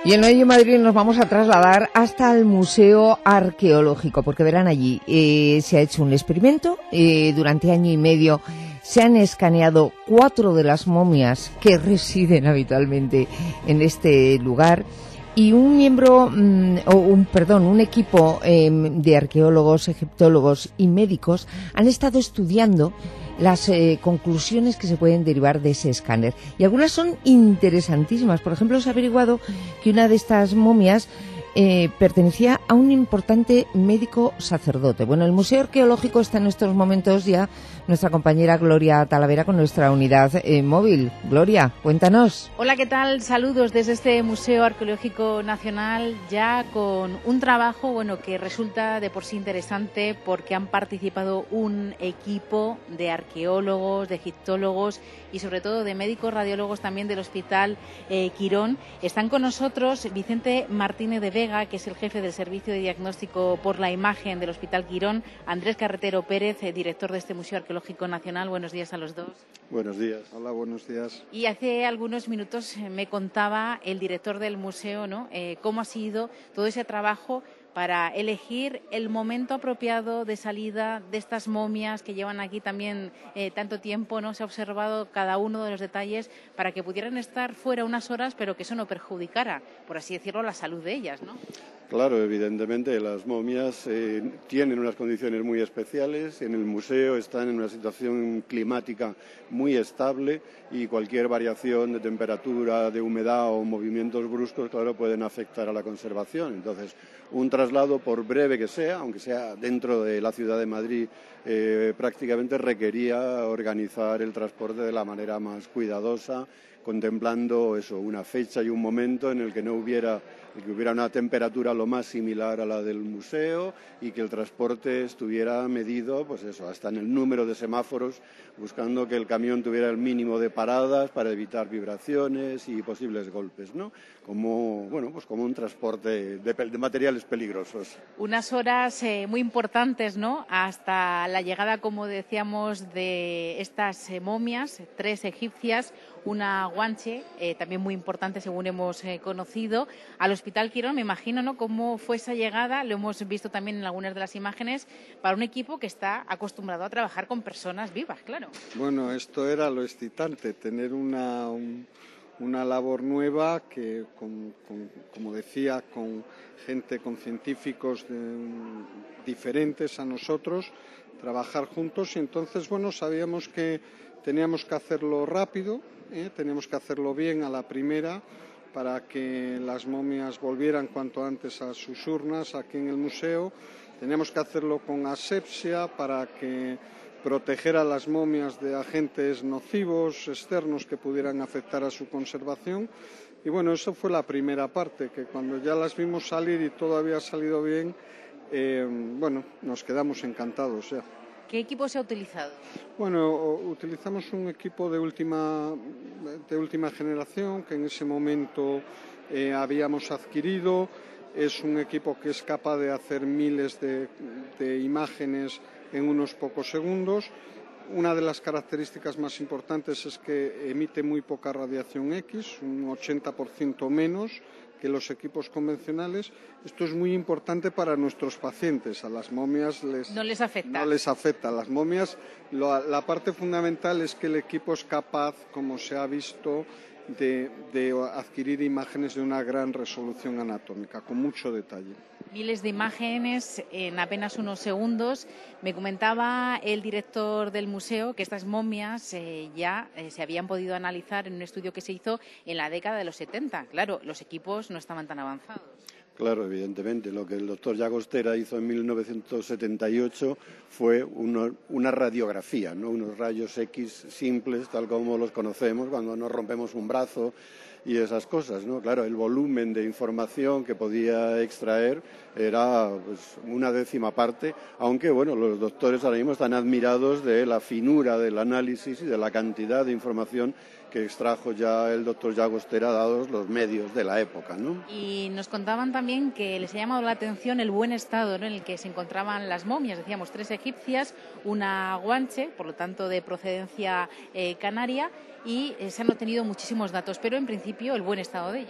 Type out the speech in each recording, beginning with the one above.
Y en Hoy en Madrid nos vamos a trasladar hasta el Museo Arqueológico, porque verán allí, se ha hecho un experimento, durante año y medio se han escaneado 4 de las momias que residen habitualmente en este lugar, y un equipo de arqueólogos, egiptólogos y médicos han estado estudiando las conclusiones que se pueden derivar de ese escáner. Y algunas son interesantísimas. Por ejemplo, se ha averiguado que una de estas momias pertenecía a un importante médico sacerdote. Bueno, el Museo Arqueológico está en estos momentos ya nuestra compañera Gloria Talavera con nuestra unidad móvil. Gloria, cuéntanos. Hola, ¿qué tal? Saludos desde este Museo Arqueológico Nacional, ya con un trabajo que resulta de por sí interesante, porque han participado un equipo de arqueólogos, de egiptólogos y sobre todo de médicos radiólogos también del Hospital Quirón. Están con nosotros Vicente Martínez de Vega, que es el jefe del Servicio de Diagnóstico por la Imagen del Hospital Quirón, Andrés Carretero Pérez, director de este Museo Arqueológico Nacional. Buenos días a los dos. Buenos días. Hola, buenos días. Y hace algunos minutos me contaba el director del museo, cómo ha sido todo ese trabajo para elegir el momento apropiado de salida de estas momias que llevan aquí también tanto tiempo, ¿no? Se ha observado cada uno de los detalles para que pudieran estar fuera unas horas, pero que eso no perjudicara, por así decirlo, la salud de ellas, ¿no? Claro, evidentemente las momias tienen unas condiciones muy especiales. En el museo están en una situación climática muy estable y cualquier variación de temperatura, de humedad o movimientos bruscos, claro, pueden afectar a la conservación. Entonces, un traslado, por breve que sea, aunque sea dentro de la ciudad de Madrid, prácticamente requería organizar el transporte de la manera más cuidadosa, contemplando una fecha y un momento en el que hubiera una temperatura lo más similar a la del museo y que el transporte estuviera medido, hasta en el número de semáforos, buscando que el camión tuviera el mínimo de paradas para evitar vibraciones y posibles golpes, ¿no? Como un transporte de materiales peligrosos. Unas horas muy importantes, ¿no? Hasta la llegada, como decíamos, de estas momias, 3 egipcias, una guanche, también muy importante según hemos conocido, al Hospital Quirón. Me imagino, ¿no?, cómo fue esa llegada, lo hemos visto también en algunas de las imágenes, para un equipo que está acostumbrado a trabajar con personas vivas, claro. Bueno, esto era lo excitante, tener una labor nueva que, como decía, con gente, con científicos diferentes a nosotros, trabajar juntos. Y entonces, sabíamos que teníamos que hacerlo rápido, teníamos que hacerlo bien a la primera, para que las momias volvieran cuanto antes a sus urnas aquí en el museo. Teníamos que hacerlo con asepsia para que proteger a las momias de agentes nocivos externos que pudieran afectar a su conservación. Y eso fue la primera parte, que cuando ya las vimos salir y todo había salido bien, nos quedamos encantados ya. ¿Qué equipo se ha utilizado? Utilizamos un equipo de última generación que en ese momento habíamos adquirido. Es un equipo que es capaz de hacer miles de imágenes en unos pocos segundos. Una de las características más importantes es que emite muy poca radiación X, un 80% menos que los equipos convencionales. Esto es muy importante para nuestros pacientes. A las momias no les afecta. No les afecta. A las momias la parte fundamental es que el equipo es capaz, como se ha visto, de adquirir imágenes de una gran resolución anatómica, con mucho detalle. Miles de imágenes en apenas unos segundos. Me comentaba el director del museo que estas momias ya se habían podido analizar en un estudio que se hizo en la década de los 70. Claro, los equipos no estaban tan avanzados. Claro, evidentemente. Lo que el doctor Llagostera hizo en 1978 fue una radiografía, ¿no? Unos rayos X simples, tal como los conocemos cuando nos rompemos un brazo y esas cosas, ¿no? Claro, el volumen de información que podía extraer era una décima parte, aunque los doctores ahora mismo están admirados de la finura del análisis y de la cantidad de información que extrajo ya el doctor Llagostera dados los medios de la época, ¿no? Y nos contaban también que les ha llamado la atención el buen estado, ¿no?, en el que se encontraban las momias. Decíamos 3 egipcias, una guanche, por lo tanto de procedencia canaria, y se han obtenido muchísimos datos, pero en principio el buen estado de ellas.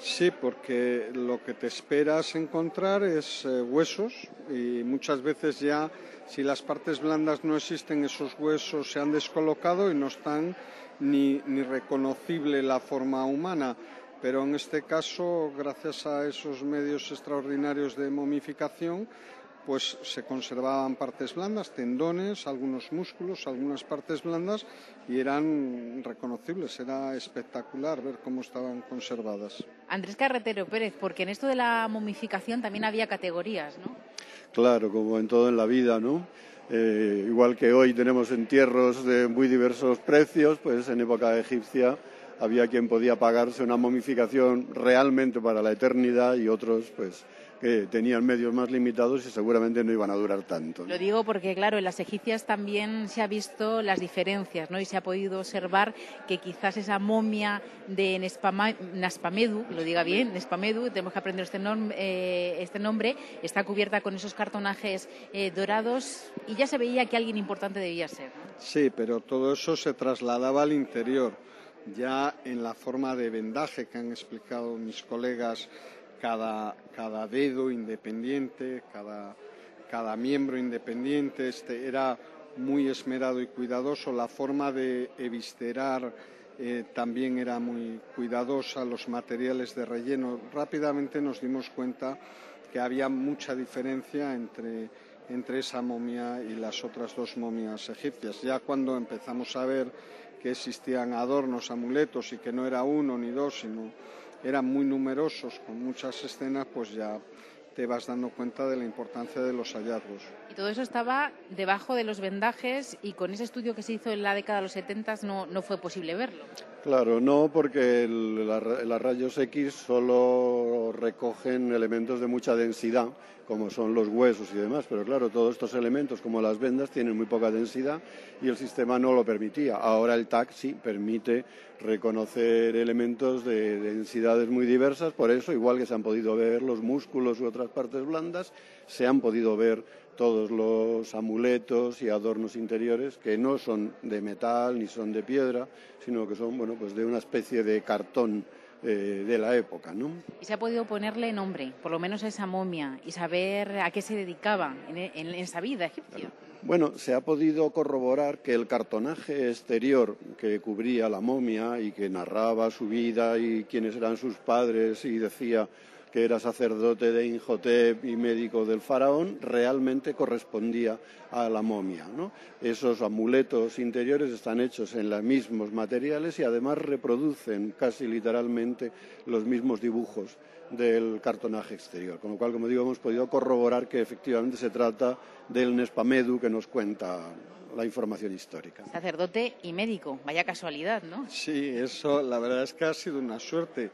Sí, porque lo que te esperas encontrar es huesos y muchas veces ya, si las partes blandas no existen, esos huesos se han descolocado y no están ni reconocible la forma humana. Pero en este caso, gracias a esos medios extraordinarios de momificación, pues se conservaban partes blandas, tendones, algunos músculos, algunas partes blandas y eran reconocibles. Era espectacular ver cómo estaban conservadas. Andrés Carretero Pérez, porque en esto de la momificación también había categorías, ¿no? Claro, como en todo en la vida, ¿no? Igual que hoy tenemos entierros de muy diversos precios, pues en época egipcia había quien podía pagarse una momificación realmente para la eternidad y otros, pues, que tenían medios más limitados y seguramente no iban a durar tanto, ¿no? Lo digo porque, claro, en las egipcias también se ha visto las diferencias, ¿no? Y se ha podido observar que quizás esa momia de Nespamedu, lo diga bien, Nespamedu, tenemos que aprender este nombre, está cubierta con esos cartonajes dorados y ya se veía que alguien importante debía ser, ¿no? Sí, pero todo eso se trasladaba al interior. Ya en la forma de vendaje que han explicado mis colegas, cada dedo independiente, cada miembro independiente, era muy esmerado y cuidadoso. La forma de eviscerar también era muy cuidadosa, los materiales de relleno. Rápidamente nos dimos cuenta que había mucha diferencia entre esa momia y las otras dos momias egipcias. Ya cuando empezamos a ver que existían adornos, amuletos y que no era uno ni dos, sino eran muy numerosos, con muchas escenas, pues ya te vas dando cuenta de la importancia de los hallazgos. Y todo eso estaba debajo de los vendajes y con ese estudio que se hizo en la década de los 70 no fue posible verlo. Claro, no, porque los rayos X solo recogen elementos de mucha densidad, como son los huesos y demás, pero claro, todos estos elementos, como las vendas, tienen muy poca densidad y el sistema no lo permitía. Ahora el TAC sí permite reconocer elementos de densidades muy diversas, por eso, igual que se han podido ver los músculos u otras partes blandas, se han podido ver todos los amuletos y adornos interiores que no son de metal ni son de piedra, sino que son, bueno, pues de una especie de cartón de la época, ¿no? Y se ha podido ponerle nombre, por lo menos a esa momia, y saber a qué se dedicaba en esa vida egipcia. Bueno, se ha podido corroborar que el cartonaje exterior que cubría la momia y que narraba su vida y quiénes eran sus padres y decía que era sacerdote de Imhotep y médico del faraón, realmente correspondía a la momia, ¿no? Esos amuletos interiores están hechos en los mismos materiales y además reproducen casi literalmente los mismos dibujos del cartonaje exterior, con lo cual, como digo, hemos podido corroborar que efectivamente se trata del Nespamedu que nos cuenta la información histórica. Sacerdote y médico, vaya casualidad, ¿no? Sí, eso la verdad es que ha sido una suerte.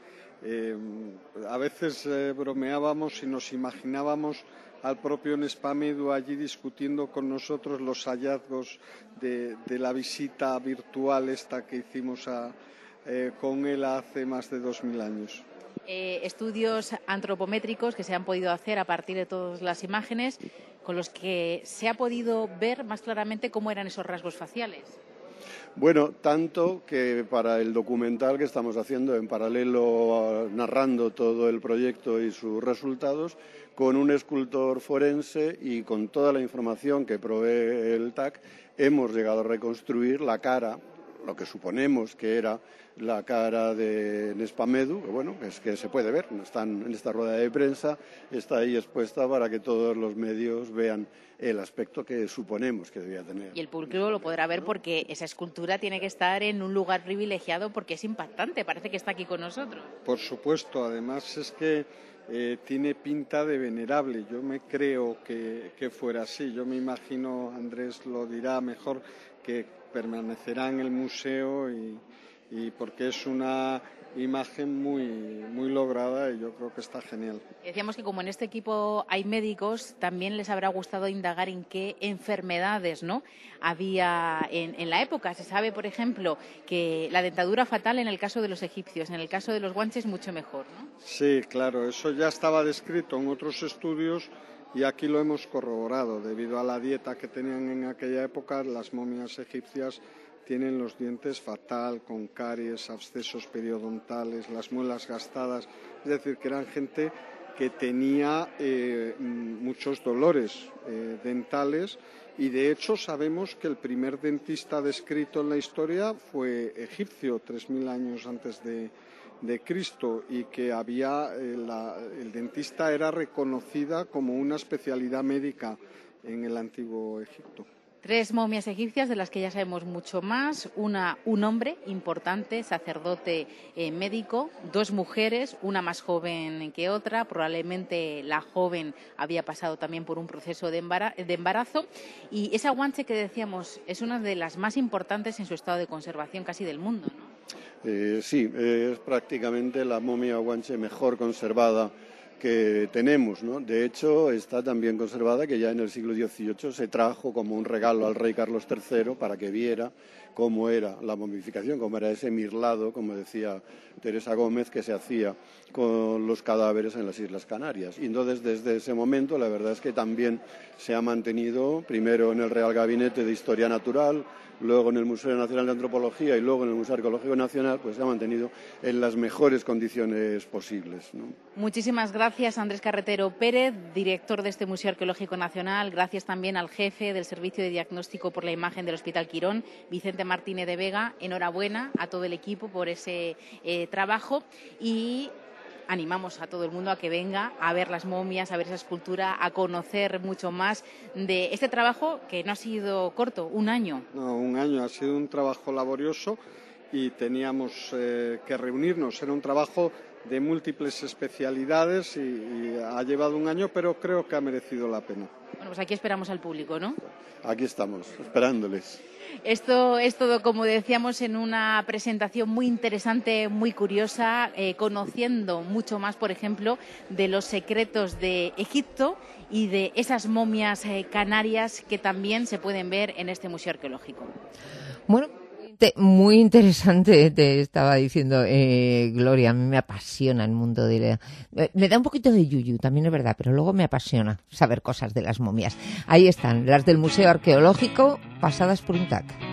A veces bromeábamos y nos imaginábamos al propio Nespamedu allí discutiendo con nosotros los hallazgos de la visita virtual esta que hicimos con él hace más de 2000 años. Estudios antropométricos que se han podido hacer a partir de todas las imágenes con los que se ha podido ver más claramente cómo eran esos rasgos faciales. Bueno, tanto que para el documental que estamos haciendo en paralelo, narrando todo el proyecto y sus resultados, con un escultor forense y con toda la información que provee el TAC, hemos llegado a reconstruir la cara, lo que suponemos que era la cara de Nespamedu, que bueno, es que se puede ver, están en esta rueda de prensa, está ahí expuesta para que todos los medios vean el aspecto que suponemos que debía tener. Y el público lo podrá ver porque esa escultura tiene que estar en un lugar privilegiado porque es impactante, parece que está aquí con nosotros. Por supuesto, además es que tiene pinta de venerable, yo me creo que fuera así, yo me imagino, Andrés lo dirá mejor, que permanecerá en el museo y porque es una imagen muy lograda y yo creo que está genial. Decíamos que como en este equipo hay médicos, también les habrá gustado indagar en qué enfermedades, ¿no?, había en la época. Se sabe, por ejemplo, que la dentadura fatal en el caso de los egipcios, en el caso de los guanches mucho mejor, ¿no? Sí, claro, eso ya estaba descrito en otros estudios y aquí lo hemos corroborado. Debido a la dieta que tenían en aquella época, las momias egipcias tienen los dientes fatal, con caries, abscesos periodontales, las muelas gastadas. Es decir, que eran gente que tenía muchos dolores dentales, y de hecho sabemos que el primer dentista descrito en la historia fue egipcio, 3000 años antes de Cristo, y que había el dentista era reconocida como una especialidad médica en el antiguo Egipto. 3 momias egipcias de las que ya sabemos mucho más. Un hombre importante, sacerdote médico, 2 mujeres, una más joven que otra. Probablemente la joven había pasado también por un proceso de embarazo. Y esa guanche que decíamos es una de las más importantes en su estado de conservación casi del mundo, ¿no? Sí, es prácticamente la momia guanche mejor conservada que tenemos, ¿no? De hecho, está tan bien conservada que ya en el siglo XVIII se trajo como un regalo al rey Carlos III para que viera cómo era la momificación, cómo era ese mirlado, como decía Teresa Gómez, que se hacía con los cadáveres en las Islas Canarias. Y entonces, desde ese momento, la verdad es que también se ha mantenido, primero en el Real Gabinete de Historia Natural, luego en el Museo Nacional de Antropología y luego en el Museo Arqueológico Nacional, pues se ha mantenido en las mejores condiciones posibles, ¿no? Muchísimas gracias, Andrés Carretero Pérez, director de este Museo Arqueológico Nacional. Gracias también al jefe del Servicio de Diagnóstico por la Imagen del Hospital Quirón, Vicente Martínez de Vega. Enhorabuena a todo el equipo por ese trabajo, y animamos a todo el mundo a que venga a ver las momias, a ver esa escultura, a conocer mucho más de este trabajo que no ha sido corto, 1 año. No, 1 año, ha sido un trabajo laborioso y teníamos que reunirnos. Era un trabajo de múltiples especialidades y ha llevado 1 año, pero creo que ha merecido la pena. Bueno, pues aquí esperamos al público, ¿no? Aquí estamos, esperándoles. Esto es todo, como decíamos, en una presentación muy interesante, muy curiosa, conociendo mucho más, por ejemplo, de los secretos de Egipto y de esas momias canarias que también se pueden ver en este museo arqueológico. Bueno, muy interesante, te estaba diciendo, Gloria. A mí me apasiona el mundo me da un poquito de yuyu, también es verdad, pero luego me apasiona saber cosas de las momias. Ahí están, las del Museo Arqueológico, pasadas por un TAC.